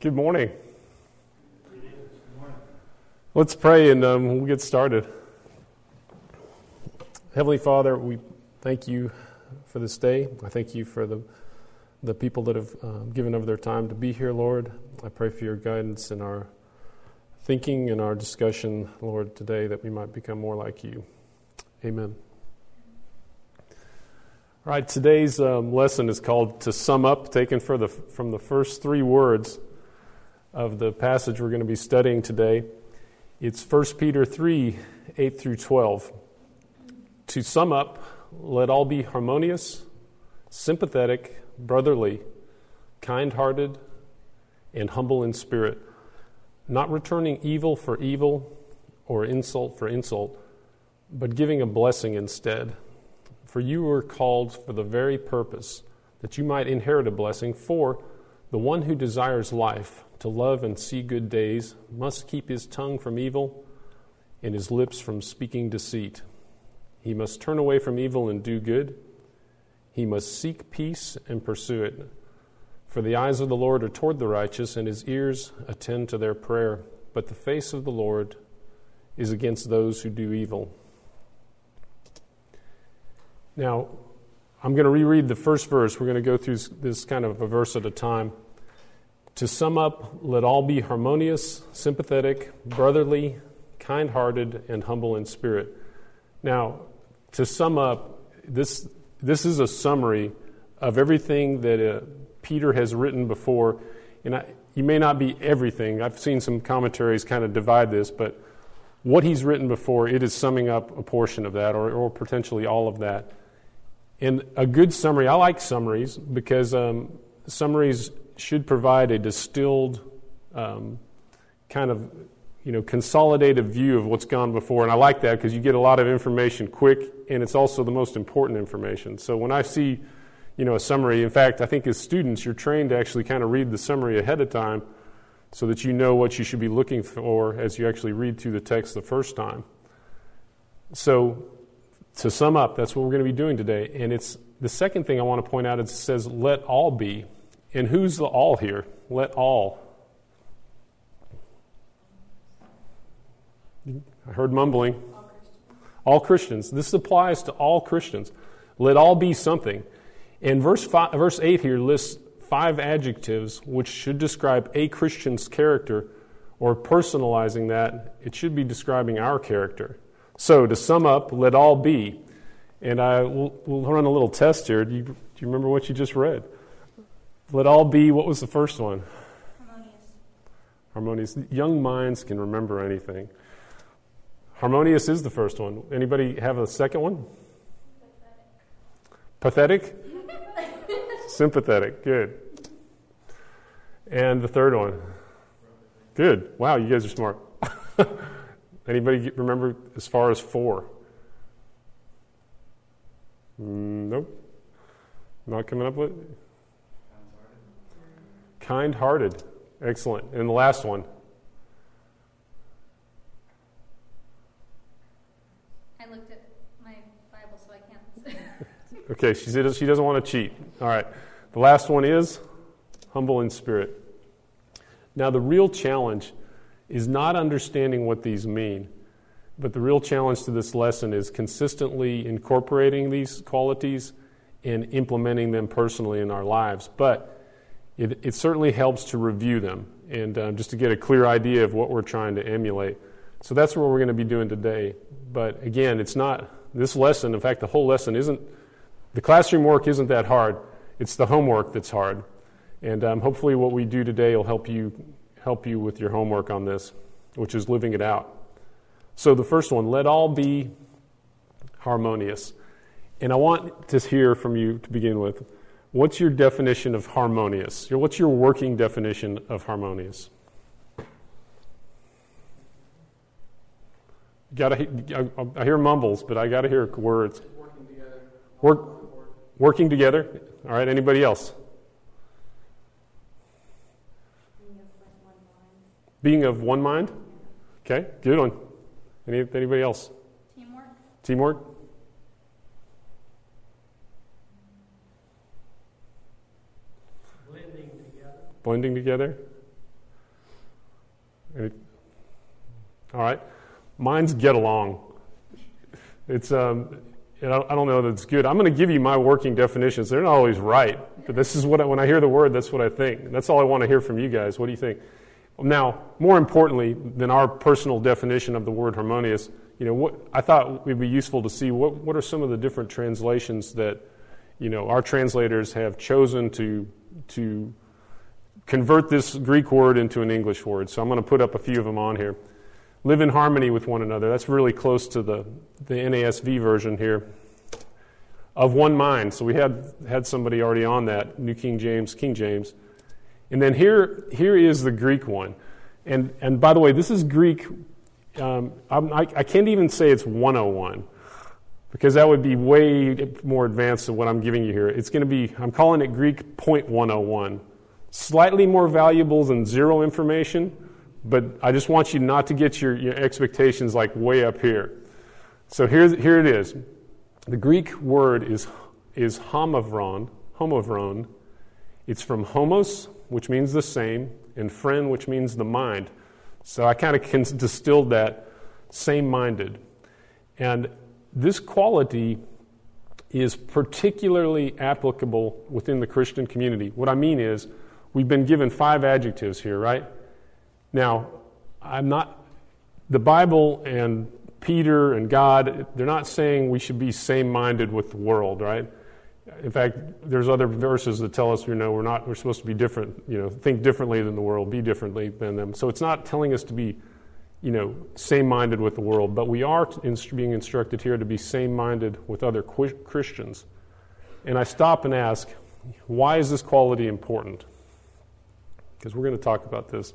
Good morning. Let's pray and we'll get started. Heavenly Father, we thank you for this day. I thank you for the people that have given over their time to be here, Lord. I pray for your guidance in our thinking and our discussion, Lord, today, that we might become more like you. Amen. All right, today's lesson is called To Sum Up, taken from the first three words of the passage we're going to be studying today. It's 1 Peter 3, 8 through 12. To sum up, let all be harmonious, sympathetic, brotherly, kind-hearted, and humble in spirit, not returning evil for evil or insult for insult, but giving a blessing instead. For you were called for the very purpose that you might inherit a blessing. For the one who desires life, to love and see good days, must keep his tongue from evil and his lips from speaking deceit. He must turn away from evil and do good. He must seek peace and pursue it. For the eyes of the Lord are toward the righteous, and his ears attend to their prayer. But the face of the Lord is against those who do evil. Now, I'm going to reread the first verse. We're going to go through this kind of a verse at a time. To sum up, let all be harmonious, sympathetic, brotherly, kind-hearted, and humble in spirit. Now, to sum up, this is a summary of everything that Peter has written before. And you may not be everything. I've seen some commentaries kind of divide this, but what he's written before, it is summing up a portion of that, or potentially all of that. And a good summary, I like summaries, because summaries should provide a distilled kind of consolidated view of what's gone before. And I like that because you get a lot of information quick, and it's also the most important information. So when I see a summary, in fact, I think as students you're trained to actually kind of read the summary ahead of time so that you know what you should be looking for as you actually read through the text the first time. So to sum up, that's what we're going to be doing today. And it's the second thing I want to point out is it says, let all be. And who's the all here? Let all. I heard mumbling. All Christians. This applies to all Christians. Let all be something. And verse 8 here lists 5 adjectives which should describe a Christian's character, or personalizing that, it should be describing our character. So to sum up, let all be. And we'll run a little test here. Do you remember what you just read? Let all be, what was the first one? Harmonious. Young minds can remember anything. Harmonious is the first one. Anybody have a second one? Pathetic? Sympathetic. Good. And the third one? Good. Wow, you guys are smart. Anybody remember as far as 4? Nope. Not coming up with it? Kind-hearted. Excellent. And the last one? I looked at my Bible, so I can't. Okay, she doesn't want to cheat. All right. The last one is humble in spirit. Now, the real challenge is not understanding what these mean, but the real challenge to this lesson is consistently incorporating these qualities and implementing them personally in our lives. But it certainly helps to review them and just to get a clear idea of what we're trying to emulate. So that's what we're going to be doing today. But again, it's not this lesson. In fact, the whole lesson isn't, the classroom work isn't that hard. It's the homework that's hard. And hopefully what we do today will help you with your homework on this, which is living it out. So the first one, let all be harmonious. And I want to hear from you to begin with. What's your definition of harmonious? What's your working definition of harmonious? I hear mumbles, but I got to hear words. Working together. Working together. All right. Anybody else? Being of one mind. Okay. Good one. Anybody else? Teamwork. Blending together. All right. Mine's get along. It's I don't know that it's good. I'm going to give you my working definitions. They're not always right, but this is when I hear the word, that's what I think. That's all I want to hear from you guys. What do you think? Now, more importantly than our personal definition of the word harmonious, what I thought it would be useful to see what are some of the different translations that our translators have chosen to convert this Greek word into an English word. So I'm going to put up a few of them on here. Live in harmony with one another. That's really close to the NASV version here. Of one mind. So we had somebody already on that, New King James, King James. And then here is the Greek one. And by the way, this is Greek. I can't even say it's 101 because that would be way more advanced than what I'm giving you here. It's going to be, I'm calling it Greek .101. Slightly more valuable than zero information, but I just want you not to get your expectations like way up here. So here it is. The Greek word is homavron. It's from homos, which means the same, and phren, which means the mind. So I kind of distilled that same-minded. And this quality is particularly applicable within the Christian community. What I mean is, we've been given 5 adjectives here, right? Now, the Bible and Peter and God, they're not saying we should be same-minded with the world, right? In fact, there's other verses that tell us, we're supposed to be different, think differently than the world, be differently than them. So it's not telling us to be, same-minded with the world, but we are being instructed here to be same-minded with other Christians. And I stop and ask, why is this quality important? Because we're going to talk about this.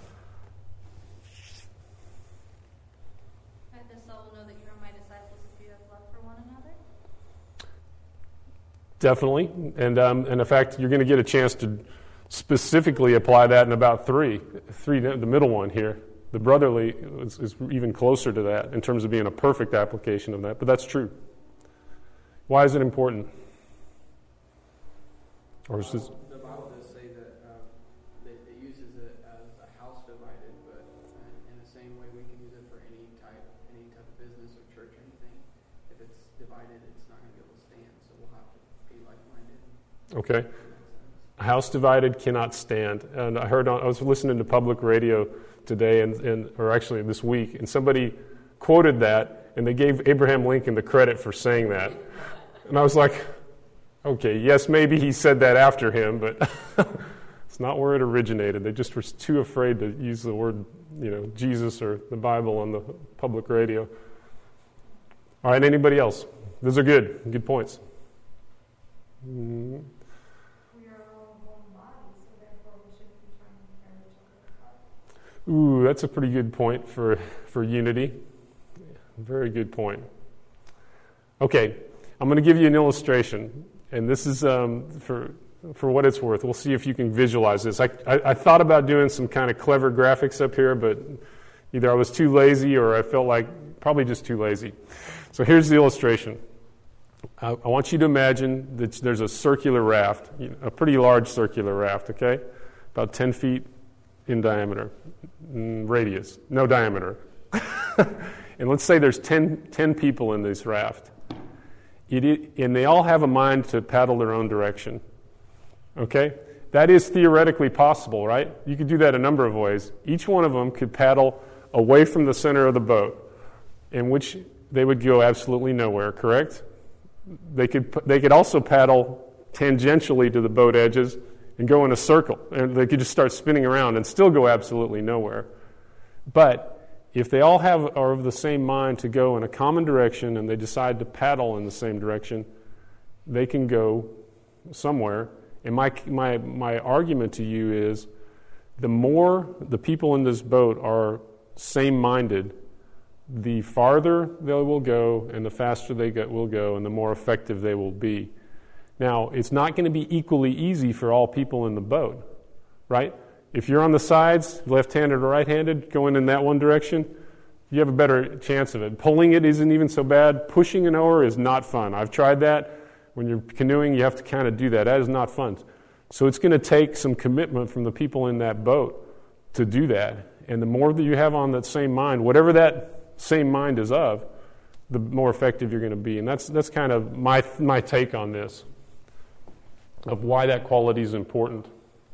This all will know that you are my disciples if you have love for one another. Definitely, and in fact, you're going to get a chance to specifically apply that in about three. The middle one here, the brotherly is even closer to that in terms of being a perfect application of that. But that's true. Why is it important? Or is this? The Bible does say that it uses it as a house divided, but in the same way we can use it for any type of business or church or anything. If it's divided, it's not going to be able to stand. So we'll have to be like-minded. Okay. A house divided cannot stand. And I was listening to public radio today, or actually this week, and somebody quoted that, and they gave Abraham Lincoln the credit for saying that. And I was like, okay, yes, maybe he said that after him, but it's not where it originated. They just were too afraid to use the word, Jesus or the Bible on the public radio. All right, anybody else? Those are good points. We are all one body, so therefore we shouldn't be trying to tear each other apart. Ooh, that's a pretty good point for unity. Very good point. Okay, I'm going to give you an illustration, and this is for what it's worth. We'll see if you can visualize this. I thought about doing some kind of clever graphics up here, but either I was too lazy or I felt like probably just too lazy. So here's the illustration. I want you to imagine that there's a circular raft, a pretty large circular raft, okay? About 10 feet in diameter, radius, no diameter. And let's say there's 10 people in this raft. And they all have a mind to paddle their own direction. Okay? That is theoretically possible, right? You could do that a number of ways. Each one of them could paddle away from the center of the boat, in which they would go absolutely nowhere, correct? They could also paddle tangentially to the boat edges and go in a circle. And they could just start spinning around and still go absolutely nowhere. But if they all are of the same mind to go in a common direction and they decide to paddle in the same direction, they can go somewhere. And my argument to you is, the more the people in this boat are same-minded, the farther they will go and the faster they will go and the more effective they will be. Now, it's not going to be equally easy for all people in the boat, right? If you're on the sides, left-handed or right-handed, going in that one direction, you have a better chance of it. Pulling it isn't even so bad. Pushing an oar is not fun. I've tried that. When you're canoeing, you have to kind of do that. That is not fun. So it's going to take some commitment from the people in that boat to do that. And the more that you have on that same mind, whatever that same mind is of, the more effective you're going to be. And that's kind of my take on this, of why that quality is important.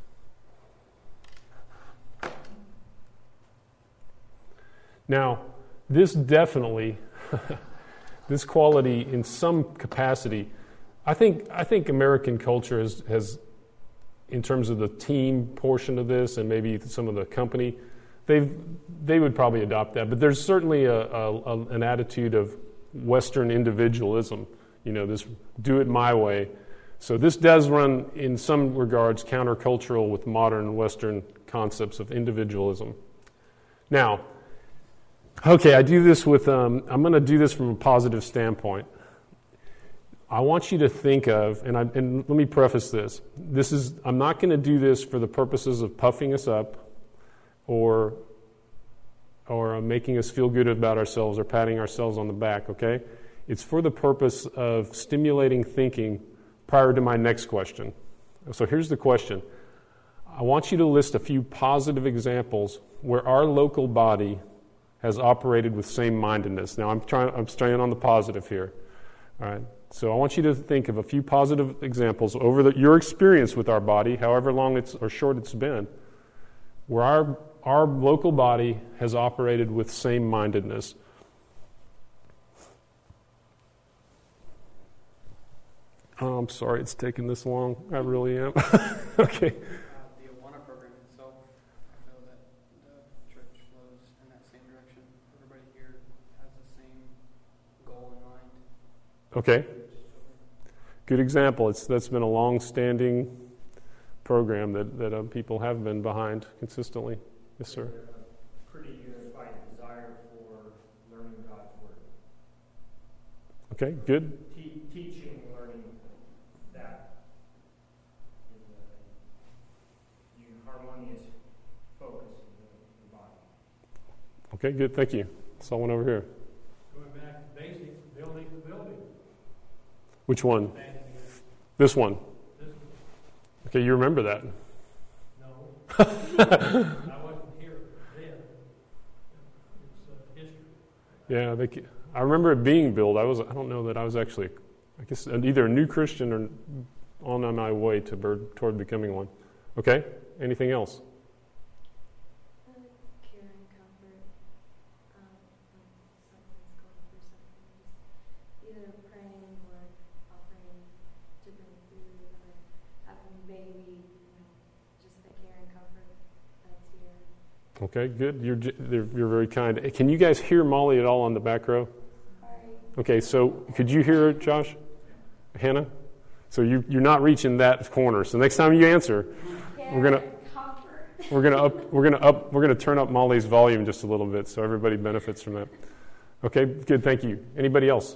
Now, this definitely, this quality in some capacity, I think American culture has, in terms of the team portion of this and maybe some of the company, they would probably adopt that. But there's certainly an attitude of Western individualism, this do it my way. So this does run, in some regards, countercultural with modern Western concepts of individualism. Now, okay, I do this with, I'm going to do this from a positive standpoint. I want you to think of, and let me preface this. I'm not going to do this for the purposes of puffing us up or making us feel good about ourselves or patting ourselves on the back, okay? It's for the purpose of stimulating thinking prior to my next question. So here's the question. I want you to list a few positive examples where our local body has operated with same-mindedness. Now, I'm staying on the positive here. All right. So I want you to think of a few positive examples over your experience with our body, however long or short it's been, where our local body has operated with same-mindedness. Oh, I'm sorry it's taking this long. I really am. Okay. The Awana program itself, I feel that the church flows in that same direction. Everybody here has the same goal in mind. Okay. Good example. That's been a long-standing program that people have been behind consistently. Yes, sir. Pretty unified desire for learning God's Word. Okay, good. Teaching, learning that is a harmonious focus of the body. Okay, good. Thank you. Saw one over here. Going back to basics, building the building. Which one? This one. This one. Okay, you remember that? No. I wasn't here then. It's history. Yeah, I remember it being built. I don't know that I was actually, I guess, either a new Christian or on my way toward becoming one. Okay, anything else? Care and comfort. When someone's going through something, just either praying or offering to bring food or having a baby, just the care and comfort that's here. Okay, good. You're very kind. Can you guys hear Molly at all on the back row? Okay, so could you hear Josh? Hannah? So you're not reaching that corner. So next time you answer, we're gonna turn up Molly's volume just a little bit so everybody benefits from that. Okay, good. Thank you. Anybody else?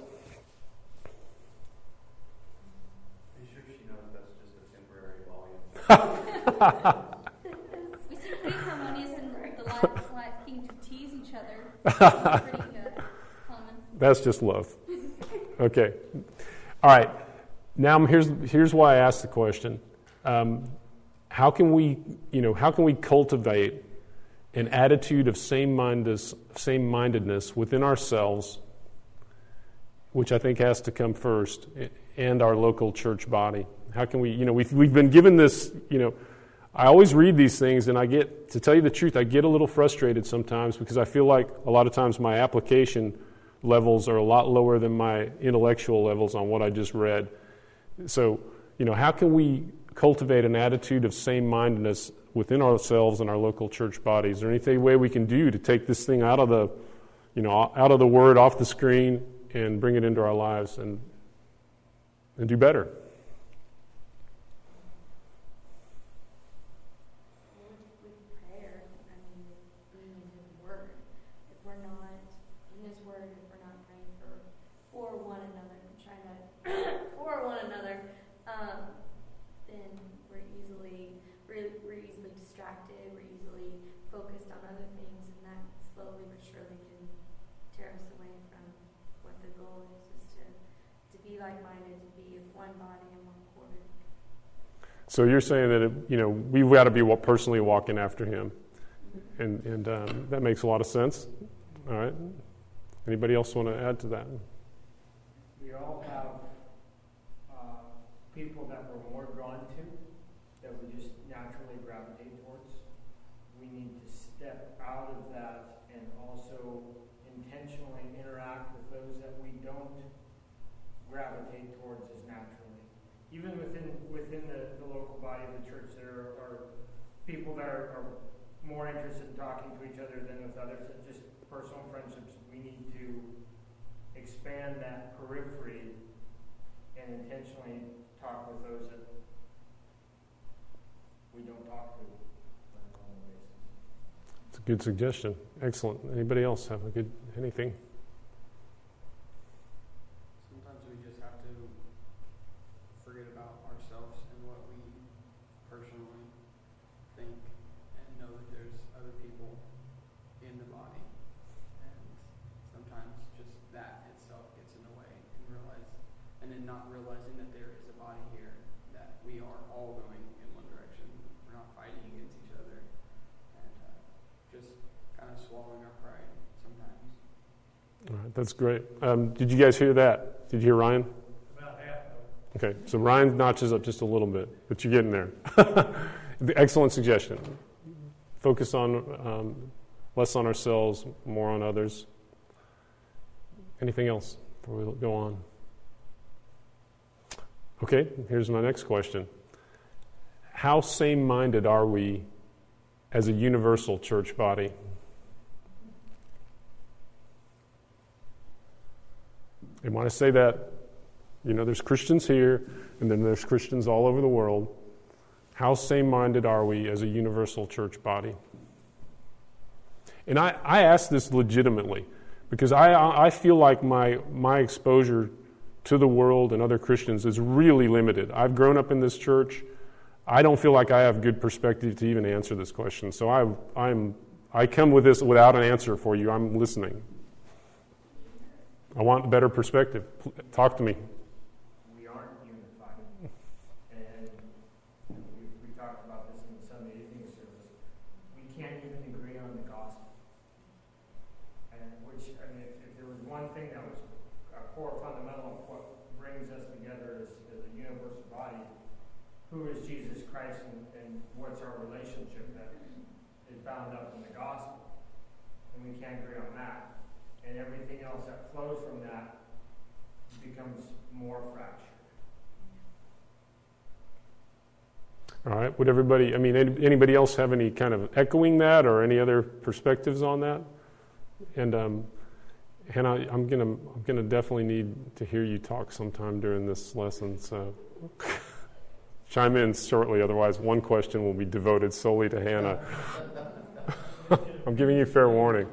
Are you sure she knows that's just a temporary volume? We seem pretty harmonious and the liking to tease each other. Pretty common. That's just love. Okay. All right. Now here's why I asked the question. How can we cultivate an attitude of same-mindedness within ourselves, which I think has to come first, and our local church body? How can we, we've been given this, I always read these things and to tell you the truth, I get a little frustrated sometimes because I feel like a lot of times my application levels are a lot lower than my intellectual levels on what I just read. So, how can we cultivate an attitude of same-mindedness within ourselves and our local church bodies? Is there anything way we can do to take this thing out of the Word, off the screen, and bring it into our lives and do better? So you're saying that we've got to be personally walking after Him. and that makes a lot of sense. All right. Anybody else want to add to that? We all have people that we're more drawn to, that we just naturally gravitate towards. We need to step out of that and also intentionally interact with those that we don't gravitate towards as naturally. Even within the local body of the church, there are people that are more interested in talking to each other than with others. It's just personal friendships. We need to expand that periphery and intentionally talk with those that we don't talk to on a normal basis. It's a good suggestion. Excellent. Anybody else have anything? Sometimes we just have to forget about ourselves and what we personally think and know that there's other people in the body. And sometimes just that itself gets in the way and then not realizing that there is a body here, that we are all going in one direction. We're not fighting against each other. And just kind of swallowing our pride sometimes. All right, that's great. Did you guys hear that? Did you hear Ryan? About half of it. Okay, so Ryan notches up just a little bit, but you're getting there. Excellent suggestion. Focus on less on ourselves, more on others. Anything else before we go on? Okay, here's my next question. How same-minded are we as a universal church body? And when I say that, there's Christians here, and then there's Christians all over the world. How same-minded are we as a universal church body? And I ask this legitimately, because I feel like my exposure to the world and other Christians is really limited. I've grown up in this church. I don't feel like I have good perspective to even answer this question. So I come with this without an answer for you. I'm listening. I want a better perspective. Talk to me. We aren't unified. And we talked about this in the Sunday evening service. We can't even agree on the gospel. And if there was one thing that was a core fundamental of what brings us together as a universal body, who is Jesus Christ and what's our relationship that is bound up in the gospel. And we can't agree on that. And everything else that flows from that becomes more fractured. All right. Would anybody else have any kind of echoing that or any other perspectives on that? And Hannah, I'm gonna definitely need to hear you talk sometime during this lesson. So chime in shortly. Otherwise, one question will be devoted solely to Hannah. I'm giving you fair warning.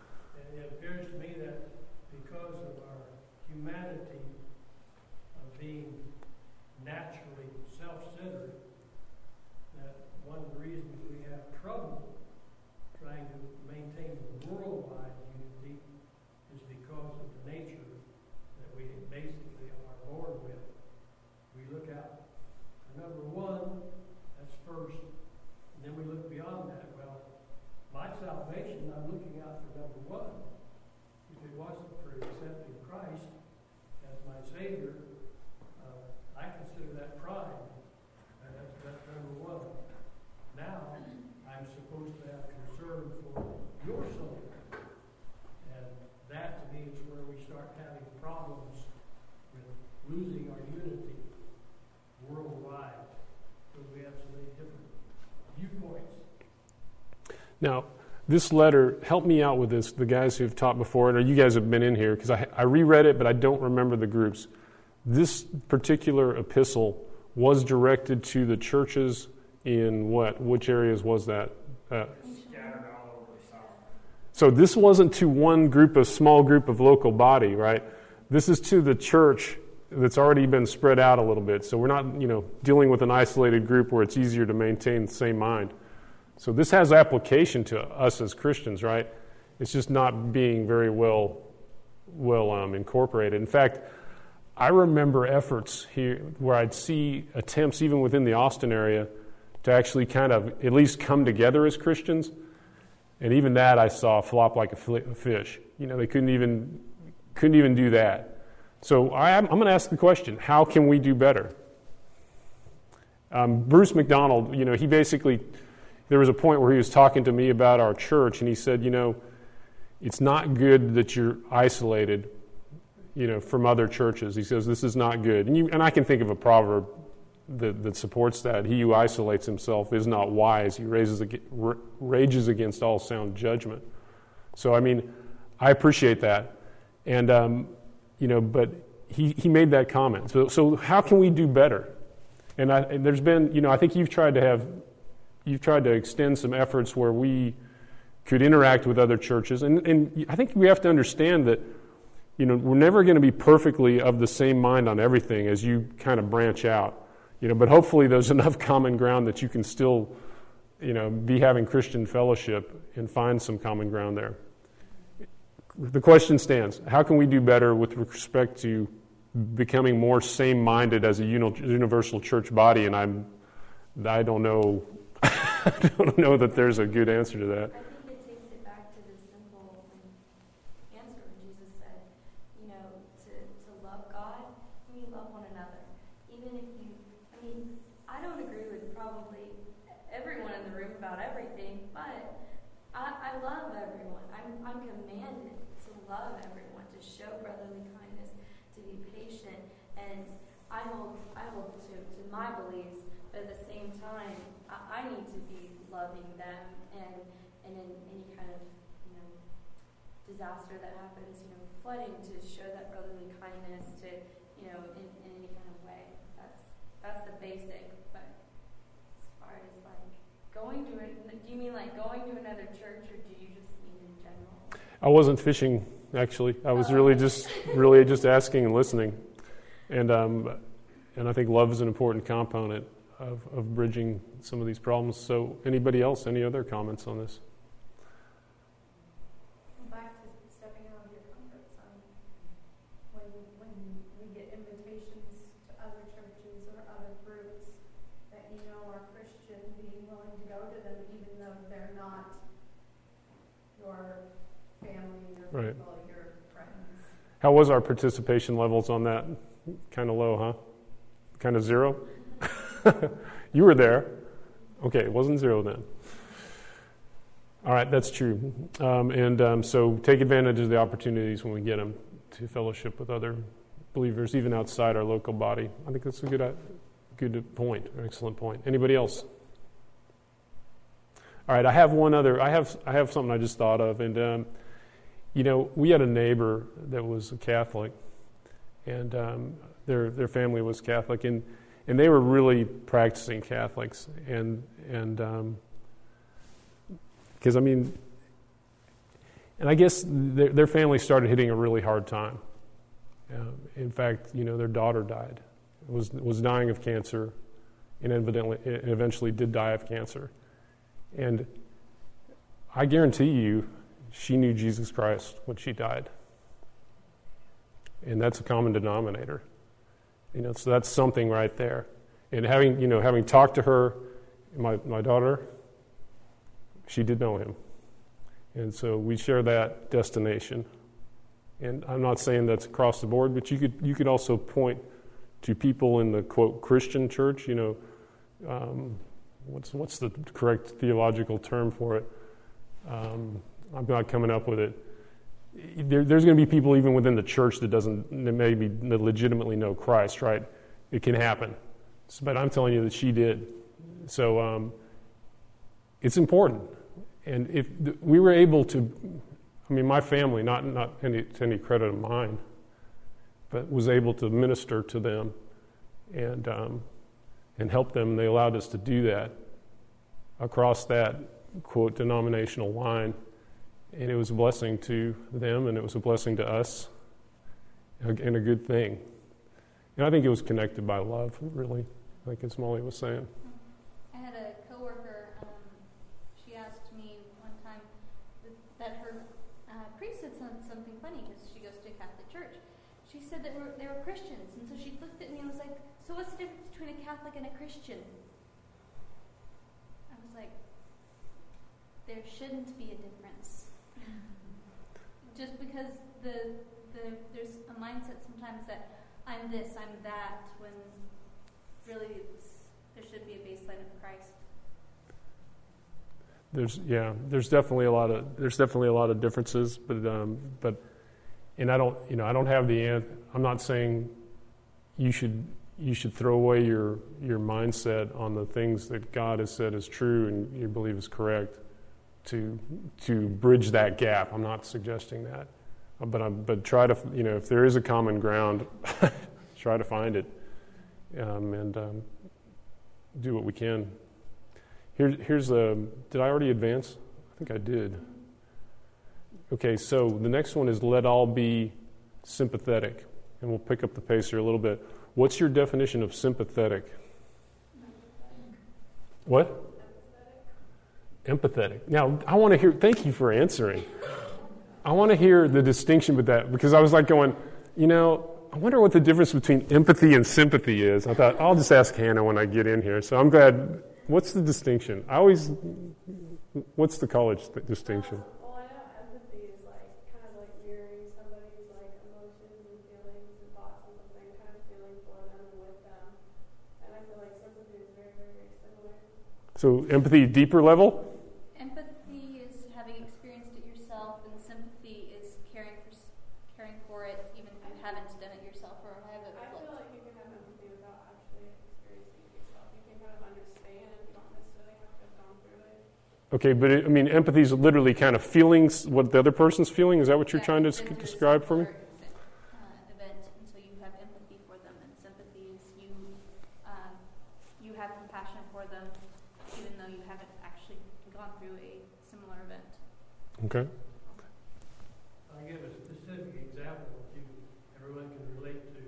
Now, this letter, help me out with this, the guys who've taught before it, or you guys have been in here, because I reread it, but I don't remember the groups. This particular epistle was directed to the churches in what? Which areas was that? Scattered all over the South. So this wasn't to one group, a small group of local body, right? This is to the church that's already been spread out a little bit. So we're not, dealing with an isolated group where it's easier to maintain the same mind. So this has application to us as Christians, right? It's just not being very well incorporated. In fact, I remember efforts here where I'd see attempts even within the Austin area to actually kind of at least come together as Christians. And even that I saw flop like a fish. They couldn't even do that. So I'm going to ask the question, how can we do better? Bruce McDonald, he basically, there was a point where he was talking to me about our church, and he said, it's not good that you're isolated, from other churches. He says, this is not good. And I can think of a proverb that supports that. He who isolates himself is not wise. He rages against all sound judgment. So, I appreciate that. And, but he made that comment. So how can we do better? And there's been, I think you've tried to extend some efforts where we could interact with other churches. And I think we have to understand that, we're never going to be perfectly of the same mind on everything as you kind of branch out. But hopefully there's enough common ground that you can still, be having Christian fellowship and find some common ground there. The question stands, how can we do better with respect to becoming more same-minded as a universal church body? And I don't know I don't know that there's a good answer to that. I think it takes it back to the simple answer when Jesus said, to love God, you love one another. Even if I don't agree with probably everyone in the room about everything, but I love everyone. I'm commanded to love everyone, to show brotherly kindness, to be patient, and I hold to my beliefs, but at the same time, I need to be loving them, and in any kind of disaster that happens, flooding, to show that brotherly kindness, to in any kind of way. That's the basic. But as far as going to it, do you mean going to another church, or do you just mean in general? I wasn't fishing, actually. I was really just asking and listening, and I think love is an important component of bridging some of these problems. So anybody else, any other comments on this? Back to stepping out of your comfort zone. When we get invitations to other churches or other groups that are Christian, being willing to go to them even though they're not your family, your Right. people, your friends. How was our participation levels on that? Kind of low, huh? Kind of zero? You were there. Okay, it wasn't zero then. All right, that's true. So take advantage of the opportunities when we get them to fellowship with other believers, even outside our local body. I think that's a good point, an excellent point. Anybody else? All right, I have one other. I have something I just thought of, and we had a neighbor that was a Catholic, and their family was Catholic, and they were really practicing Catholics, and because and I guess their family started hitting a really hard time. In fact, their daughter died, was dying of cancer, and eventually did die of cancer. And I guarantee you, she knew Jesus Christ when she died, and that's a common denominator. So that's something right there. And having talked to her, my daughter, she did know him. And so we share that destination. And I'm not saying that's across the board, but you could also point to people in the, quote, Christian church, what's the correct theological term for it? I'm not coming up with it. There's going to be people even within the church that maybe legitimately know Christ, right? It can happen. But I'm telling you that she did. So it's important. And if we were able to, my family, not to any credit of mine, but was able to minister to them and help them. They allowed us to do that across that, quote, denominational line. And it was a blessing to them, and it was a blessing to us, and a good thing. And I think it was connected by love, really, like as Molly was saying. I had a coworker, she asked me one time that her priest said something funny, because she goes to a Catholic church. She said that they were Christians, and so she looked at me and was like, so what's the difference between a Catholic and a Christian? I was like, there shouldn't be a difference. Just because there's a mindset sometimes that I'm this, I'm that, when really there should be a baseline of Christ. There's definitely a lot of differences, but and I don't have the answer. I'm not saying you should throw away your mindset on the things that God has said is true and you believe is correct to bridge that gap. I'm not suggesting that, but try to, if there is a common ground, try to find it, and do what we can. Here's did I already advance? I think I did. Okay, so the next one is let all be sympathetic. And we'll pick up the pace here a little bit. What's your definition of sympathetic? What? Empathetic. Now, I want to hear, thank you for answering. I want to hear the distinction with that, because I was like going, I wonder what the difference between empathy and sympathy is. I thought, I'll just ask Hannah when I get in here. So I'm glad. What's the distinction? What's the college distinction? Well, I know empathy is kind of like mirroring somebody's emotions and feelings and thoughts and something, kind of feeling for them and with them. And I feel like sympathy is very, very, very similar. So empathy, deeper level? Empathy is having experienced it yourself, and sympathy is caring for it, even if you haven't done it yourself or have it. I feel like you can have empathy without actually experiencing it yourself. You can kind of understand if you don't necessarily have to have gone through it. Okay, but empathy is literally kind of feelings, what the other person's feeling. Is that what you're trying to describe for me? Event, and so you have empathy for them, and sympathy is you have compassion for them, even though you haven't actually gone through a similar event. Okay. I'll give a specific example that everyone can relate to.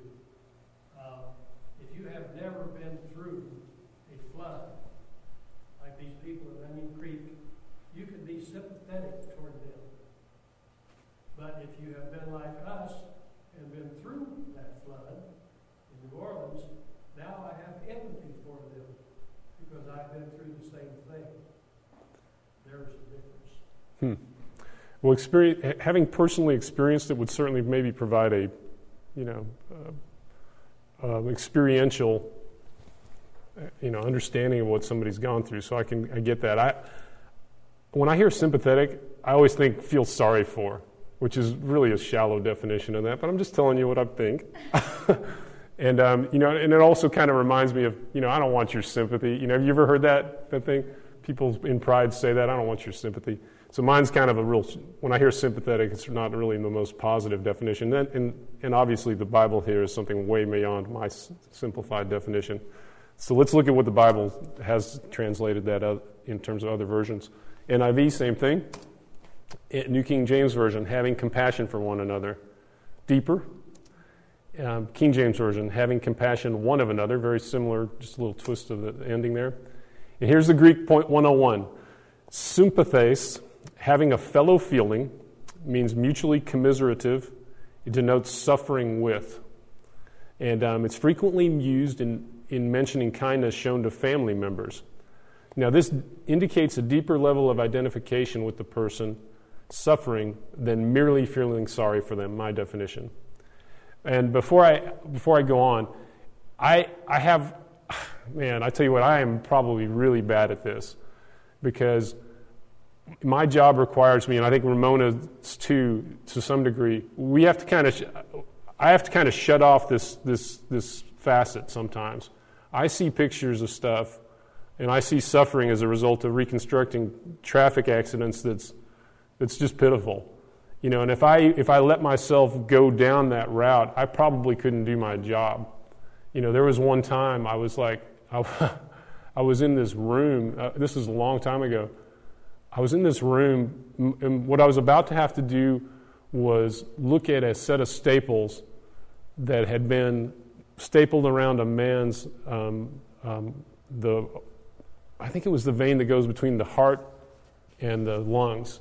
If you have never been through a flood, like these people in Onion Creek, you can be sympathetic toward them. But if you have been like us and been through that flood in New Orleans, now I have empathy for them because I've been through the same thing. There's a difference. Well, having personally experienced it would certainly maybe provide a, experiential, understanding of what somebody's gone through. So I get that. When I hear sympathetic, I always think feel sorry for, which is really a shallow definition of that. But I'm just telling you what I think. And and it also kind of reminds me of, I don't want your sympathy. Have you ever heard that thing? People in pride say that, I don't want your sympathy. So mine's kind of when I hear sympathetic, it's not really the most positive definition. And obviously the Bible here is something way beyond my simplified definition. So let's look at what the Bible has translated that in terms of other versions. NIV, same thing. New King James Version, having compassion for one another. Deeper. King James Version, having compassion one of another. Very similar, just a little twist of the ending there. And here's the Greek point 101. Sympathes, having a fellow feeling, means mutually commiserative. It denotes suffering with. And it's frequently used in mentioning kindness shown to family members. Now, this indicates a deeper level of identification with the person suffering than merely feeling sorry for them, my definition. And before I go on, I tell you what, I am probably really bad at this, because my job requires me, and I think Ramona's too, to some degree, I have to kind of shut off this facet sometimes. I see pictures of stuff, and I see suffering as a result of reconstructing traffic accidents that's just pitiful. And if I let myself go down that route, I probably couldn't do my job. There was one time I was like, I was in this room, this was a long time ago. I was in this room, and what I was about to have to do was look at a set of staples that had been stapled around a man's, I think it was the vein that goes between the heart and the lungs.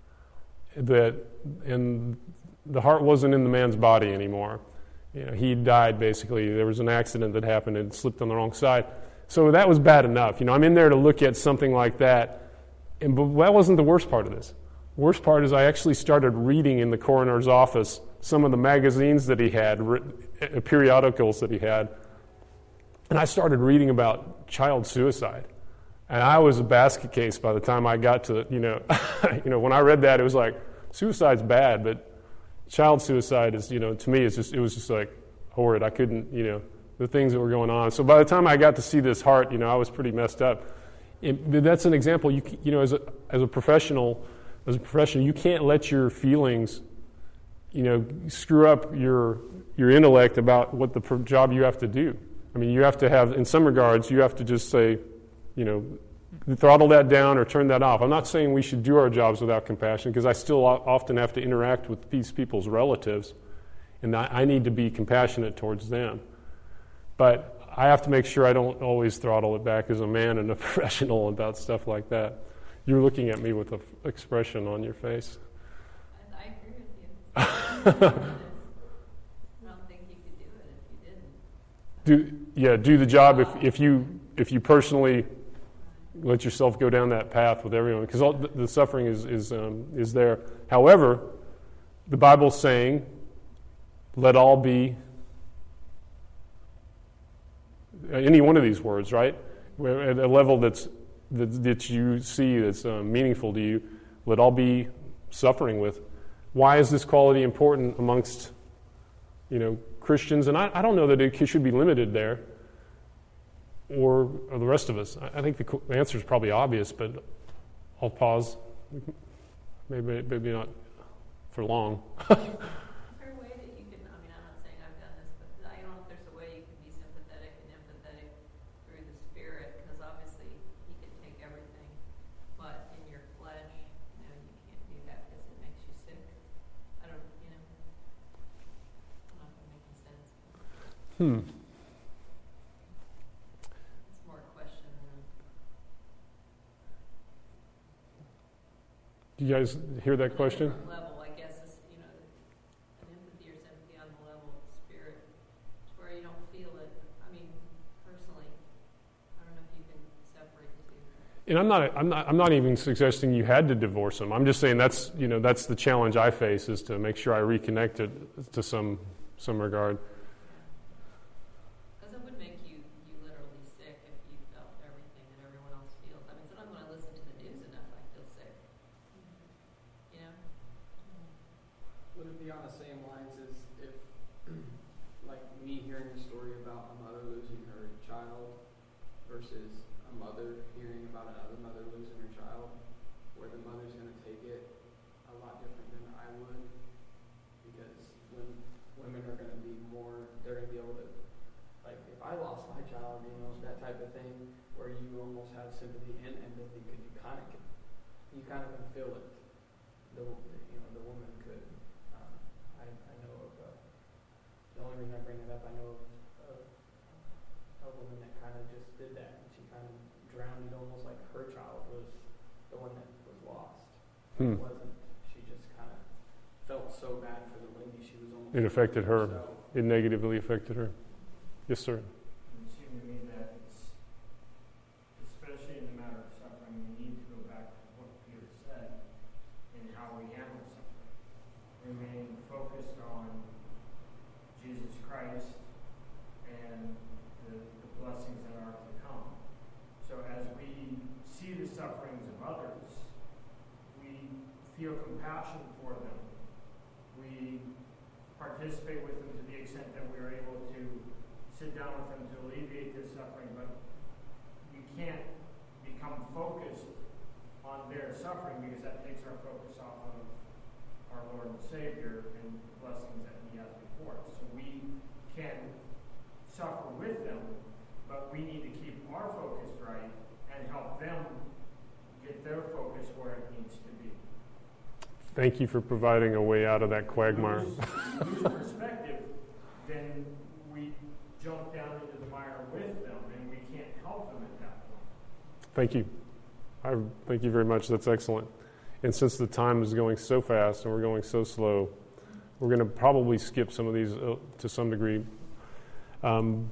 And the heart wasn't in the man's body anymore. He died, basically. There was an accident that happened and slipped on the wrong side. So that was bad enough. I'm in there to look at something like that, But that wasn't the worst part of this. The worst part is I actually started reading in the coroner's office some of the magazines that he had, periodicals that he had, and I started reading about child suicide. And I was a basket case by the time I got to, when I read that, it was like, suicide's bad, but child suicide is, to me, it was just like horrid. I couldn't, the things that were going on. So by the time I got to see this heart, I was pretty messed up. That's an example. As a professional, you can't let your feelings, screw up your intellect about what the job you have to do. I mean, you have to have, in some regards, you have to just say, throttle that down or turn that off. I'm not saying we should do our jobs without compassion, because I still often have to interact with these people's relatives, and I need to be compassionate towards them. But I have to make sure I don't always throttle it back as a man and a professional about stuff like that. You're looking at me with an expression on your face. I agree with you. I don't think you could do it if you didn't. Do the job if you personally let yourself go down that path with everyone, because the suffering is there. However, the Bible's saying, "Let all be." Any one of these words, right? At a level that you see that's meaningful to you, let all be suffering with. Why is this quality important amongst, Christians? And I don't know that it should be limited there, or the rest of us. I think the answer is probably obvious, but I'll pause. Maybe not for long. Is there a way that you can, I'm not saying I've done this, but I don't know if there's a way you can be sympathetic and empathetic through the Spirit, because obviously He can take everything, but in your flesh, you can't do that because it makes you sick. I don't know if I'm making sense. It's more a question than Do you guys hear that question? level, I guess, is, an empathy or sympathy on the level of the Spirit, to where you don't feel it. Personally, I don't know if you can separate the two. And I'm not even suggesting you had to divorce them. I'm just saying that's the challenge I face, is to make sure I reconnect it to some regard. Because it would make you literally sick if you felt everything that everyone else feels. Sometimes when I listen to the news enough, I feel sick. Would it be on the same lines as if, like me hearing a story about a mother losing her child versus a mother hearing about another mother losing her child, where the mother's going to take it a lot different than I would? Because when women are going to be more, they're going to be able to, like if I lost my child, that type of thing, where you almost have sympathy and empathy, because you kind of can feel it. The woman could. I know of, the only reason I bring it up, I know of a woman that kind of just did that, and she kind of drowned it almost like her child was the one that was lost. It wasn't. She just kind of felt so bad for the lady. She was almost. It affected her. So, It negatively affected her. Yes, sir. It would seem to me that it's, especially in the matter of suffering, we need to go back to what Peter said in how we handle suffering. Remain focused on Jesus Christ and the blessings that are to come. So as we see the sufferings of others, we feel compassion for them. We participate with them to the extent that we are able to sit down with them to alleviate this suffering, but we can't become focused on their suffering, because that takes our focus off of our Lord and Savior and the blessings that He has before us. So we can suffer with them, but we need to keep our focus right and help them get their focus where it needs to be. Thank you for providing a way out of that quagmire. If we lose perspective, then we jump down into the mire with them, and we can't help them at that point. Thank you. Thank you very much. That's excellent. And since the time is going so fast and we're going so slow, we're going to probably skip some of these to some degree.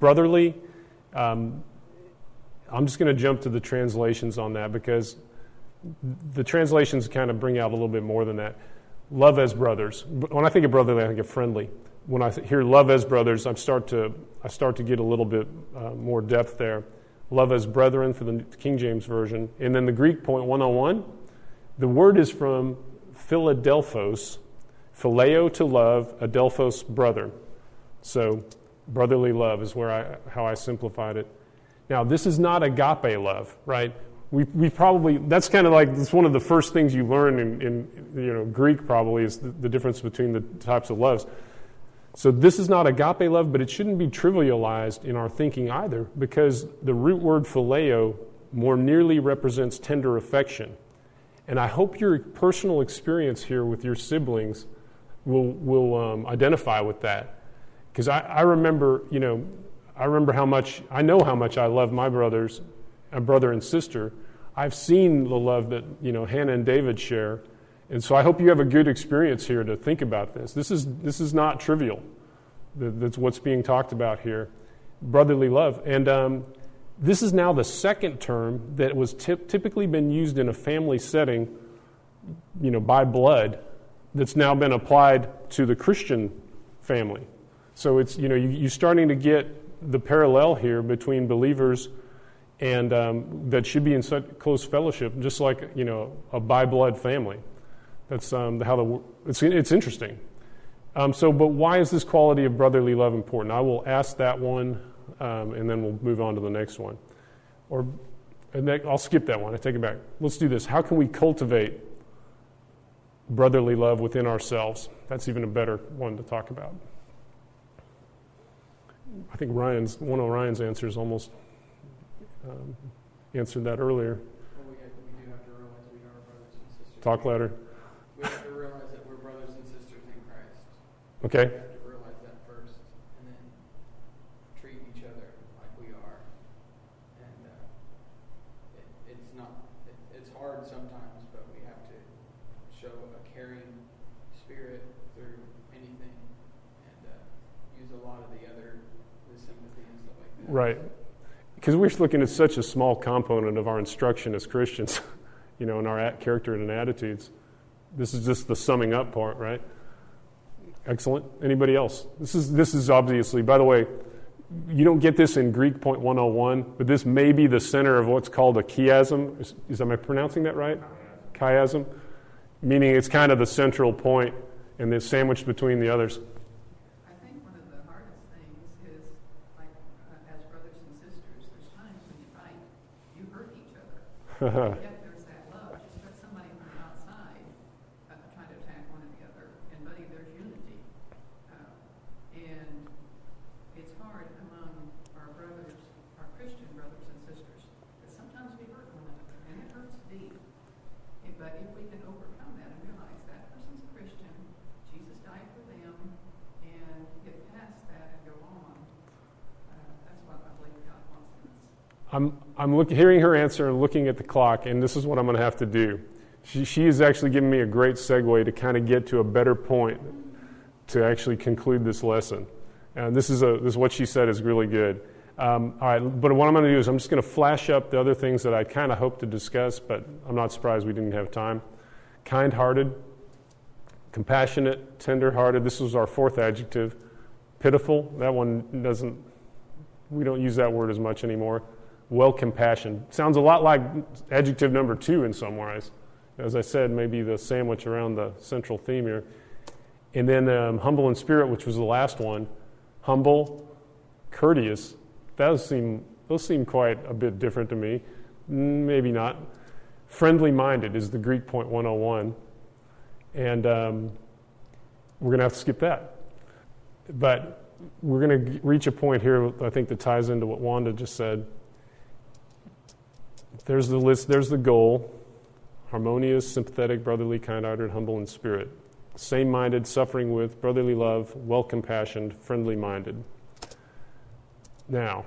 Brotherly, I'm just going to jump to the translations on that, because The translations kind of bring out a little bit more than that. Love as brothers. When I think of brotherly, I think of friendly. When I hear love as brothers, I start to get a little bit more depth there. Love as brethren for the King James Version. And then the Greek point 101, the word is from Philadelphos, phileo to love, adelphos brother. So brotherly love is how I simplified it. Now, this is not agape love, right? We probably, that's kind of like, it's one of the first things you learn in Greek probably is the difference between the types of loves. So this is not agape love, but it shouldn't be trivialized in our thinking either, because the root word phileo more nearly represents tender affection. And I hope your personal experience here with your siblings will identify with that. Because I remember, I know how much I love my brothers, a brother and sister. I've seen the love that, Hannah and David share. And so I hope you have a good experience here to think about this. This is not trivial. That's what's being talked about here. Brotherly love. And this is now the second term that was typically been used in a family setting, by blood, that's now been applied to the Christian family. So it's, you're starting to get the parallel here between believers and that should be in such close fellowship, just like, a by blood family. That's it's interesting. But why is this quality of brotherly love important? I will ask that one, and then we'll move on to the next one. I'll skip that one. I take it back. Let's do this. How can we cultivate brotherly love within ourselves? That's even a better one to talk about. I think one of Ryan's answers almost answered that earlier. Well, we do have to realize we are brothers and sisters. Talk louder. We have to realize that we're brothers and sisters in Christ. Okay. We have to realize that first, and then treat each other like we are. And it's hard sometimes, but we have to show a caring spirit through anything, and use a lot of the sympathy and stuff like that. Right. Because we're looking at such a small component of our instruction as Christians, in our character and attitudes. This is just the summing up part, right? Excellent. Anybody else? This is obviously, by the way, you don't get this in Greek point 101, but this may be the center of what's called a chiasm. Am I pronouncing that right? Chiasm? Meaning it's kind of the central point and it's sandwiched between the others. I think one of the hardest things is, like, as brothers and sisters, there's times when you fight, you hurt each other. Yet there's that love. Just let somebody from the outside try to attack one or the other, and buddy, there's unity. And it's hard among our brothers, our Christian brothers and sisters, because sometimes we hurt one another, and it hurts deep. But if we can overcome that and realize that person's a Christian, Jesus died for them, and get past that and go on, that's what I believe God wants in us. I'm hearing her answer and looking at the clock, and this is what I'm going to have to do. She is actually giving me a great segue to kind of get to a better point to actually conclude this lesson. And this is what she said is really good. All right, but what I'm going to do is I'm just going to flash up the other things that I kind of hoped to discuss, but I'm not surprised we didn't have time. Kind-hearted, compassionate, tender-hearted. This was our fourth adjective. Pitiful. That one we don't use that word as much anymore. Well-compassioned. Sounds a lot like adjective number 2 in some ways. As I said, maybe the sandwich around the central theme here. And then humble in spirit, which was the last one. Humble, courteous. Those seem quite a bit different to me. Maybe not. Friendly-minded is the Greek point 101. And we're going to have to skip that. But we're going to reach a point here, I think, that ties into what Wanda just said. There's the list, there's the goal. Harmonious, sympathetic, brotherly, kind-hearted, humble in spirit. Same-minded, suffering with, brotherly love, well-compassioned, friendly-minded. Now,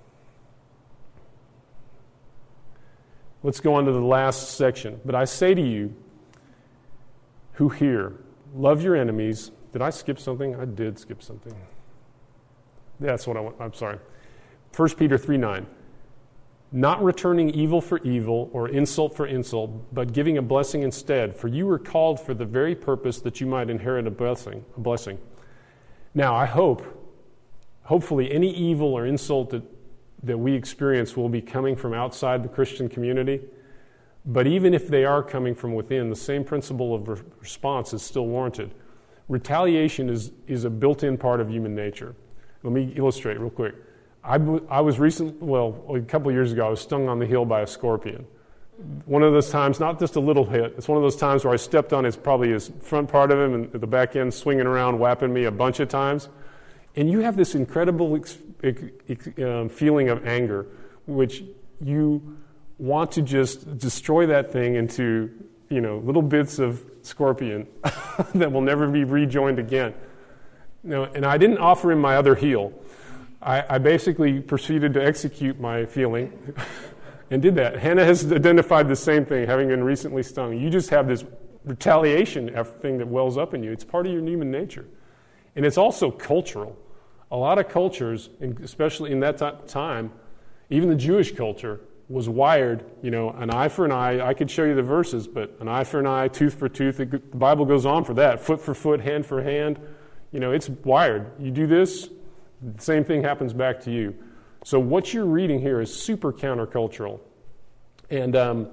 let's go on to the last section. But I say to you who hear, love your enemies. Did I skip something? I did skip something. That's what I want. I'm sorry. 1 Peter 3:9. not returning evil for evil or insult for insult, but giving a blessing instead. For you were called for the very purpose that you might inherit a blessing. Now, I hopefully any evil or insult that we experience will be coming from outside the Christian community. But even if they are coming from within, the same principle of response is still warranted. Retaliation is a built-in part of human nature. Let me illustrate real quick. I was a couple of years ago, I was stung on the heel by a scorpion. One of those times, not just a little hit, it's one of those times where I stepped on his front part of him and at the back end swinging around, whapping me a bunch of times. And you have this incredible feeling of anger, which you want to just destroy that thing into, little bits of scorpion that will never be rejoined again. And I didn't offer him my other heel. I basically proceeded to execute my feeling and did that. Hannah has identified the same thing, having been recently stung. You just have this retaliation thing that wells up in you. It's part of your human nature. And it's also cultural. A lot of cultures, especially in that time, even the Jewish culture, was wired, an eye for an eye. I could show you the verses, but an eye for an eye, tooth for tooth. The Bible goes on for that. Foot for foot, hand for hand. It's wired. You do this, the same thing happens back to you. So what you're reading here is super countercultural. And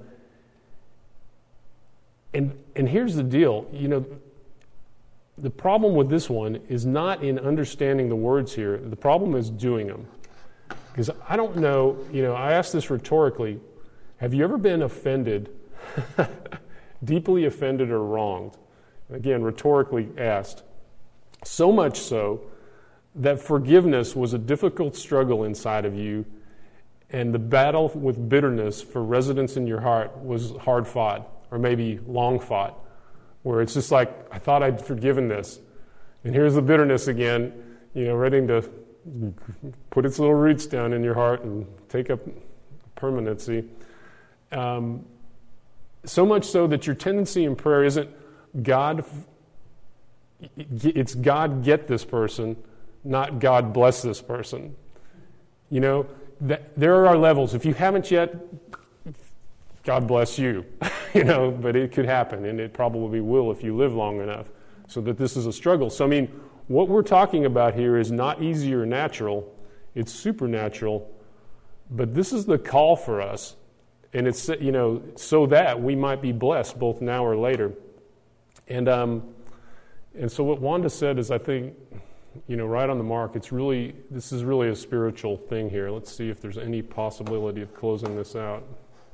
here's the deal. The problem with this one is not in understanding the words here. The problem is doing them. Because I don't know, I asked this rhetorically. Have you ever been offended, deeply offended or wronged? Again, rhetorically asked. So much so that forgiveness was a difficult struggle inside of you, and the battle with bitterness for residence in your heart was hard fought, or maybe long fought, where it's just like, I thought I'd forgiven this, and here's the bitterness again, ready to put its little roots down in your heart and take up permanency. So much so that your tendency in prayer isn't God, it's God get this person, not God bless this person. There are levels. If you haven't yet, God bless you, but it could happen, and it probably will if you live long enough, so that this is a struggle. So, what we're talking about here is not easy or natural, it's supernatural, but this is the call for us, and it's, so that we might be blessed both now or later. And so what Wanda said is, I think, right on the mark. This is really a spiritual thing here. Let's see if there's any possibility of closing this out.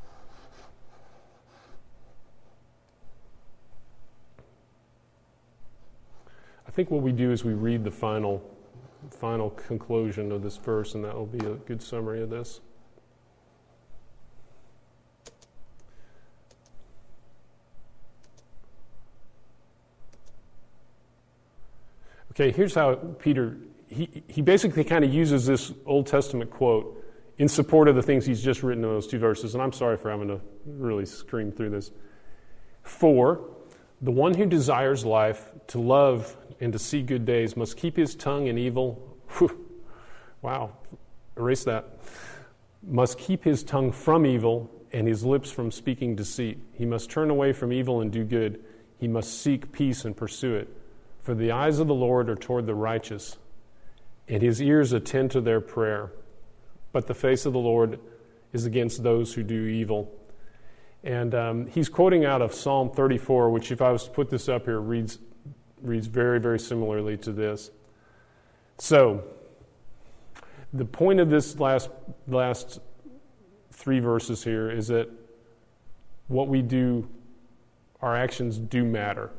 I think what we do is we read the final conclusion of this verse, and that will be a good summary of this. Okay, here's how Peter, he basically kind of uses this Old Testament quote in support of the things he's just written in those two verses, and I'm sorry for having to really scream through this. For the one who desires life, to love and to see good days, must keep his tongue in evil. Wow, erase that. Must keep his tongue from evil and his lips from speaking deceit. He must turn away from evil and do good. He must seek peace and pursue it. For the eyes of the Lord are toward the righteous, and his ears attend to their prayer. But the face of the Lord is against those who do evil. And he's quoting out of Psalm 34, which, if I was to put this up here, reads very, very similarly to this. So, the point of this last three verses here is that what we do, our actions do matter.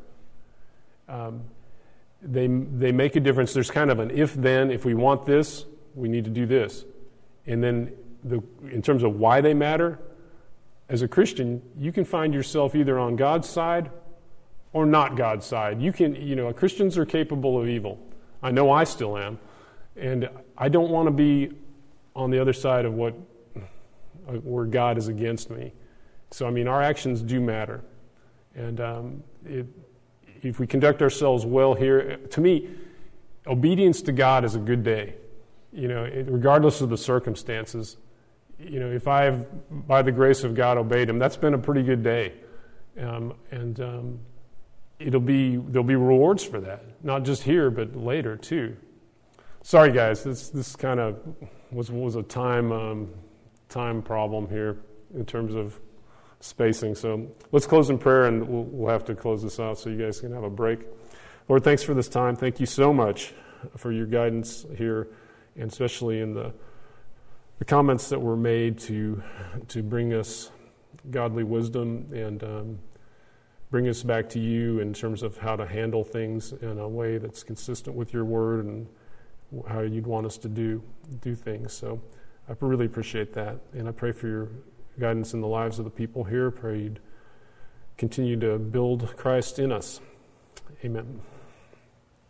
They make a difference. There's kind of an if-then. If we want this, we need to do this. And then in terms of why they matter, as a Christian, you can find yourself either on God's side or not God's side. Christians are capable of evil. I know I still am. And I don't want to be on the other side of where God is against me. So, our actions do matter. And if we conduct ourselves well here, to me, obedience to God is a good day. Regardless of the circumstances, if I've, by the grace of God, obeyed him, that's been a pretty good day. There'll be rewards for that, not just here, but later too. Sorry, guys, this kind of was a time problem here in terms of spacing. So let's close in prayer, and we'll have to close this out so you guys can have a break. Lord, thanks for this time. Thank you so much for your guidance here, and especially in the comments that were made to bring us godly wisdom and bring us back to you in terms of how to handle things in a way that's consistent with your word and how you'd want us to do things. So I really appreciate that, and I pray for your guidance in the lives of the people here. Pray you'd continue to build Christ in us. Amen.